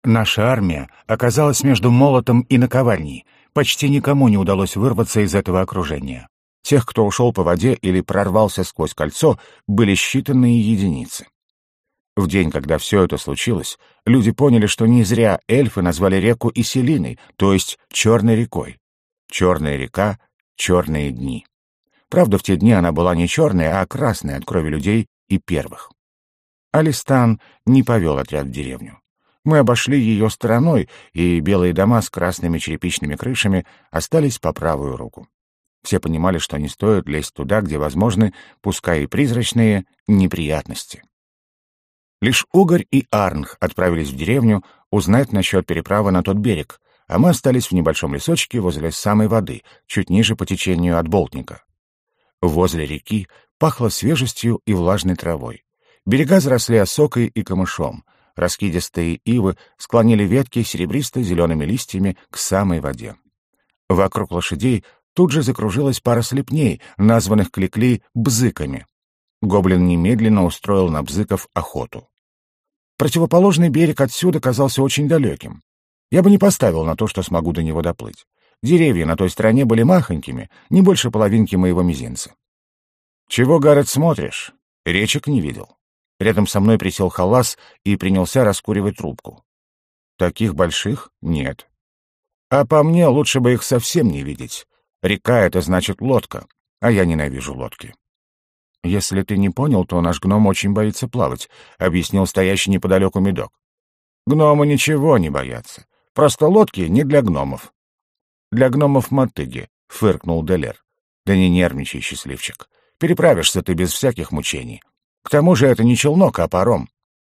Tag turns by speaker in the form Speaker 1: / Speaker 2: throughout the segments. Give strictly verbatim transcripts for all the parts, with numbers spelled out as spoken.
Speaker 1: Наша армия оказалась между молотом и наковальней. Почти никому не удалось вырваться из этого окружения. Тех, кто ушел по воде или прорвался сквозь кольцо, были считанные единицы. В день, когда все это случилось, люди поняли, что не зря эльфы назвали реку Исселиной, то есть Черной рекой. Черная река, черные дни. Правда, в те дни она была не черная, а красная от крови людей и первых. Алистан не повел отряд в деревню. Мы обошли ее стороной, и белые дома с красными черепичными крышами остались по правую руку. Все понимали, что не стоит лезть туда, где возможны, пускай и призрачные, неприятности. Лишь Угорь и Арнх отправились в деревню узнать насчет переправы на тот берег, а мы остались в небольшом лесочке возле самой воды, чуть ниже по течению от Болтника. Возле реки пахло свежестью и влажной травой. Берега заросли осокой и камышом. Раскидистые ивы склонили ветки серебристо-зелеными листьями к самой воде. Вокруг лошадей тут же закружилась пара слепней, названных Кликли бзыками. Гоблин немедленно устроил на бзыков охоту. Противоположный берег отсюда казался очень далеким. Я бы не поставил на то, что смогу до него доплыть. Деревья на той стороне были махонькими, не больше половинки моего мизинца. «Чего, Гаррет, смотришь? Речек не видел». Рядом со мной присел Халас и принялся раскуривать трубку. «Таких больших нет. А по мне лучше бы их совсем не видеть. Река — это значит лодка, а я ненавижу лодки». «Если ты не понял, то наш гном очень боится плавать», — объяснил стоящий неподалеку Медок. «Гномы ничего не боятся. Просто лодки не для гномов». «Для гномов мотыги», — фыркнул Делер. «Да не нервничай, счастливчик. Переправишься ты без всяких мучений. К тому же это не челнок, а паром».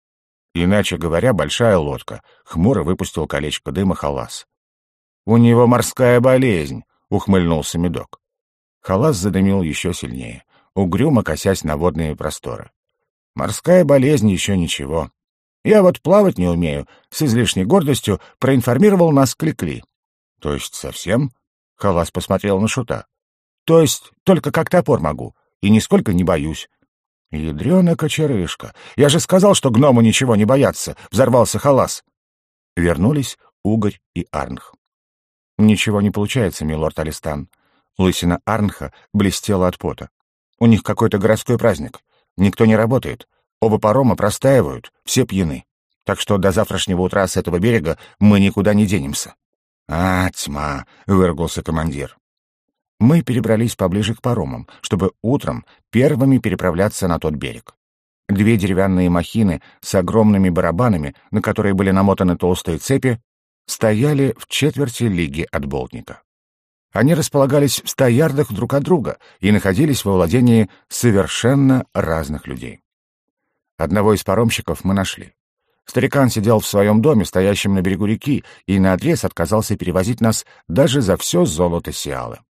Speaker 1: «Иначе говоря, большая лодка», — хмуро выпустил колечко дыма Халас. «У него морская болезнь», — ухмыльнулся Медок. Халас задымил еще сильнее, угрюмо косясь на водные просторы. «Морская болезнь еще ничего. Я вот плавать не умею», — с излишней гордостью проинформировал нас Кликли. «То есть совсем?» — Халас посмотрел на Шута. «То есть только как топор могу, и нисколько не боюсь». «Ядрёна кочерышка! Я же сказал, что гномы ничего не боятся!» — взорвался Халас. Вернулись Угорь и Арнх. «Ничего не получается, милорд Алистан». Лысина Арнха блестела от пота. «У них какой-то городской праздник. Никто не работает. Оба парома простаивают, все пьяны. Так что до завтрашнего утра с этого берега мы никуда не денемся». «А, тьма!» — выругался командир. Мы перебрались поближе к паромам, чтобы утром первыми переправляться на тот берег. Две деревянные махины с огромными барабанами, на которые были намотаны толстые цепи, стояли в четверти лиги от Болтника. Они располагались в ста ярдах друг от друга и находились во владении совершенно разных людей. Одного из паромщиков мы нашли. Старикан сидел в своем доме, стоящем на берегу реки, и наотрез отказался перевозить нас даже за все золото Сиалы.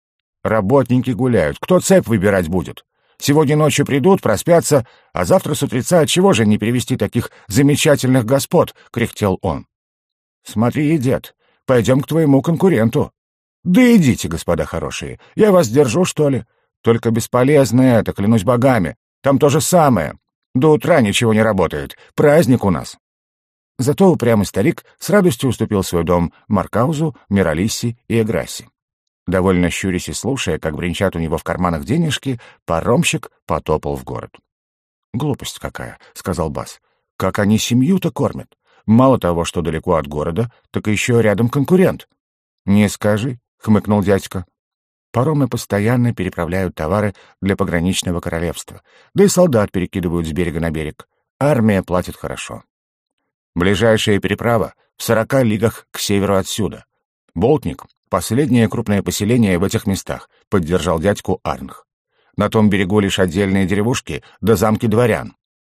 Speaker 1: «Работники гуляют. Кто цепь выбирать будет? Сегодня ночью придут, проспятся, а завтра с утреца отчего же не перевести таких замечательных господ?» — кряхтел он. «Смотри, дед, пойдем к твоему конкуренту». «Да идите, господа хорошие, я вас держу, что ли? Только бесполезно это, клянусь богами. Там то же самое. До утра ничего не работает. Праздник у нас». Зато упрямый старик с радостью уступил свой дом Маркаузу, Миралисси и Эграсси. Довольно щурясь и слушая, как бренчат у него в карманах денежки, паромщик потопал в город. «Глупость какая», — сказал Бас. «Как они семью-то кормят? Мало того, что далеко от города, так еще рядом конкурент». «Не скажи», — хмыкнул дядька. «Паромы постоянно переправляют товары для пограничного королевства, да и солдат перекидывают с берега на берег. Армия платит хорошо. Ближайшая переправа в сорока лигах к северу отсюда. Болтник — последнее крупное поселение в этих местах», — поддержал дядьку Арнх. «На том берегу лишь отдельные деревушки да замки дворян».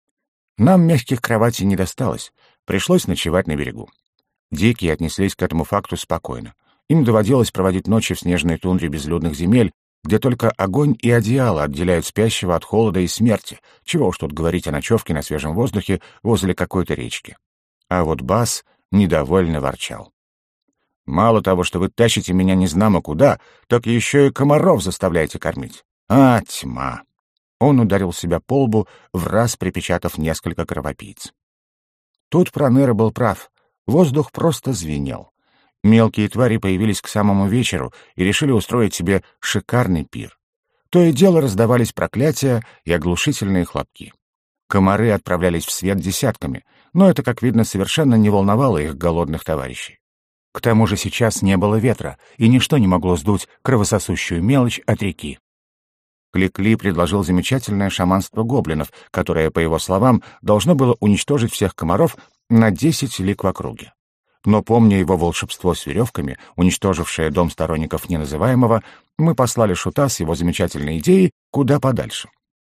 Speaker 1: Нам мягких кроватей не досталось, пришлось ночевать на берегу. Дикие отнеслись к этому факту спокойно. Им доводилось проводить ночи в снежной тундре безлюдных земель, где только огонь и одеяло отделяют спящего от холода и смерти, чего уж тут говорить о ночевке на свежем воздухе возле какой-то речки. А вот Бас недовольно ворчал. «Мало того, что вы тащите меня незнамо куда, так еще и комаров заставляете кормить. А, тьма!» Он ударил себя по лбу, враз припечатав несколько кровопийц. Тут Проныра был прав. Воздух просто звенел. Мелкие твари появились к самому вечеру и решили устроить себе шикарный пир. То и дело раздавались проклятия и оглушительные хлопки. Комары отправлялись в свет десятками, но это, как видно, совершенно не волновало их голодных товарищей. К тому же сейчас не было ветра, и ничто не могло сдуть кровососущую мелочь от реки. Кликли предложил замечательное шаманство гоблинов, которое, по его словам, должно было уничтожить всех комаров на десять лиг в округе. Но, помня его волшебство с веревками, уничтожившее дом сторонников неназываемого, мы послали шута с его замечательной идеей куда подальше.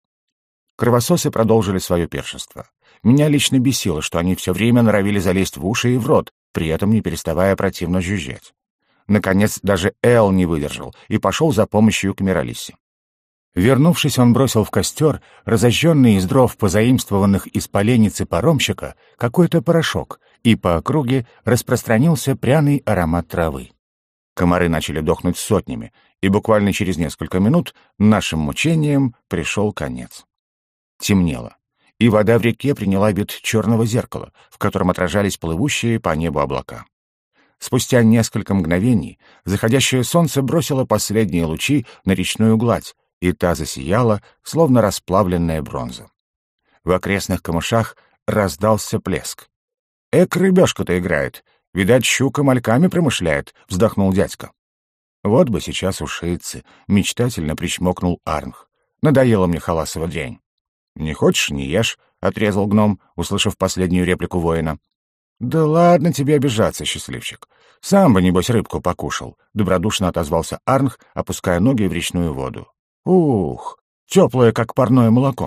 Speaker 1: Кровососы продолжили свое пиршество. Меня лично бесило, что они все время норовили залезть в уши и в рот, при этом не переставая противно жужжать. Наконец, даже Эл не выдержал и пошел за помощью к Миралисе. Вернувшись, он бросил в костер, разожженный из дров, позаимствованных из поленницы паромщика, какой-то порошок, и по округе распространился пряный аромат травы. Комары начали дохнуть сотнями, и буквально через несколько минут нашим мучениям пришел конец. Темнело, и вода в реке приняла вид черного зеркала, в котором отражались плывущие по небу облака. Спустя несколько мгновений заходящее солнце бросило последние лучи на речную гладь, и та засияла, словно расплавленная бронза. В окрестных камышах раздался плеск. «Эк, рыбешка-то играет! Видать, щука мальками промышляет!» — вздохнул дядька. «Вот бы сейчас ушицы!» — мечтательно причмокнул Арнх. «Надоела мне халасова дрянь!» «Не хочешь — не ешь!» — отрезал гном, услышав последнюю реплику воина. «Да ладно тебе обижаться, счастливчик! Сам бы, небось, рыбку покушал!» — добродушно отозвался Арнх, опуская ноги в речную воду. «Ух, теплое, как парное молоко!»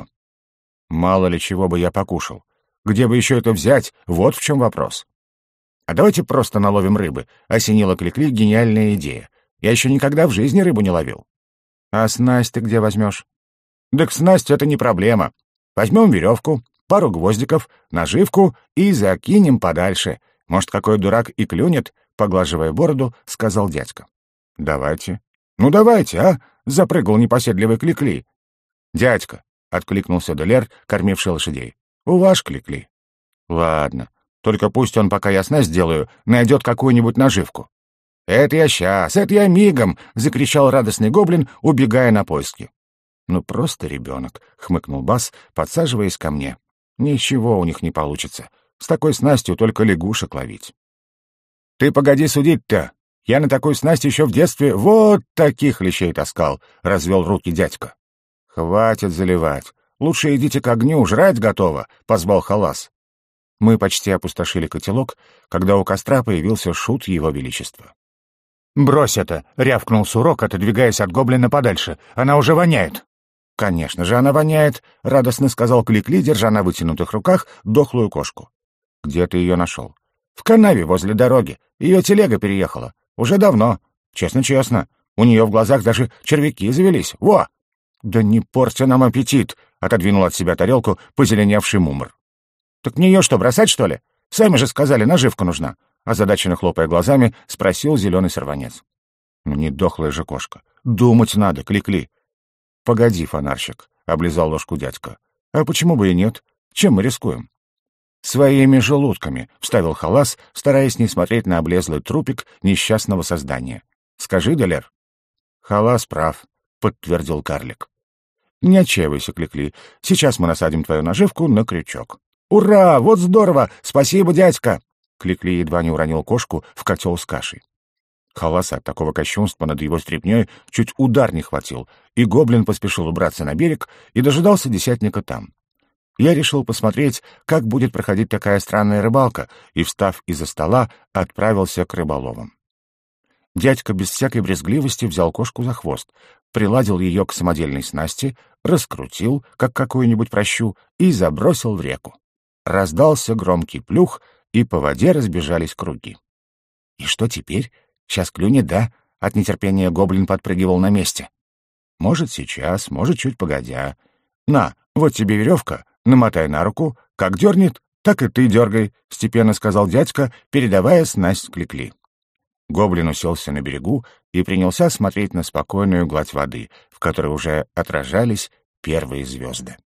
Speaker 1: «Мало ли чего бы я покушал. Где бы еще это взять? Вот в чем вопрос!» «А давайте просто наловим рыбы», — осенила Кликли гениальная идея. «Я еще никогда в жизни рыбу не ловил». «А снасть ты где возьмешь?» «Так снасть — это не проблема. Возьмем веревку, пару гвоздиков, наживку и закинем подальше. Может, какой дурак и клюнет?» — поглаживая бороду, сказал дядька. «Давайте». «Ну давайте, а?» — запрыгал непоседливый Кликли. «Дядька», — откликнулся Делер, кормивший лошадей. «У ваш Кликли». «Ладно, только пусть он, пока я снасть сделаю, найдет какую-нибудь наживку». «Это я сейчас, это я мигом!» — закричал радостный гоблин, убегая на поиски. «Ну просто ребенок», — хмыкнул Бас, подсаживаясь ко мне. «Ничего у них не получится. С такой снастью только лягушек ловить». «Ты погоди судить-то! Я на такую снасть еще в детстве вот таких лещей таскал», — развел руки дядька. «Хватит заливать. Лучше идите к огню, жрать готово», — позвал Халас. Мы почти опустошили котелок, когда у костра появился шут его величества. «Брось это!» — рявкнул Сурок, отодвигаясь от гоблина подальше. «Она уже воняет!» «Конечно же она воняет!» — радостно сказал Кликли, держа на вытянутых руках дохлую кошку. «Где ты ее нашел?» «В канаве возле дороги. Ее телега переехала. Уже давно. Честно-честно. У нее в глазах даже червяки завелись. Во!» «Да не порти нам аппетит!» — отодвинул от себя тарелку позеленевший мумр. «Так мне ее что, бросать, что ли? Сами же сказали, наживка нужна!» Озадаченно хлопая глазами, спросил зеленый сорванец. «Ну не дохлая же кошка. Думать надо, Кликли!» «Погоди, фонарщик!» — облизал ложку дядька. «А почему бы и нет? Чем мы рискуем?» «Своими желудками», — вставил Халас, стараясь не смотреть на облезлый трупик несчастного создания. «Скажи, Делер». «Халас прав», — подтвердил карлик. «Не отчаивайся, Кликли. Сейчас мы насадим твою наживку на крючок». «Ура! Вот здорово! Спасибо, дядька!» Кликли едва не уронил кошку в котел с кашей. Халаса от такого кощунства над его стряпнёй чуть удар не хватил, и гоблин поспешил убраться на берег и дожидался десятника там. Я решил посмотреть, как будет проходить такая странная рыбалка, и, встав из-за стола, отправился к рыболовам. Дядька без всякой брезгливости взял кошку за хвост, приладил ее к самодельной снасти, раскрутил, как какую-нибудь пращу, и забросил в реку. Раздался громкий плюх, и по воде разбежались круги. «И что теперь? Сейчас клюнет, да?» — от нетерпения гоблин подпрыгивал на месте. «Может, сейчас, может, чуть погодя. На, вот тебе веревка, намотай на руку, как дернет, так и ты дергай», — степенно сказал дядька, передавая снасть Кликли. Гоблин уселся на берегу и принялся смотреть на спокойную гладь воды, в которой уже отражались первые звезды.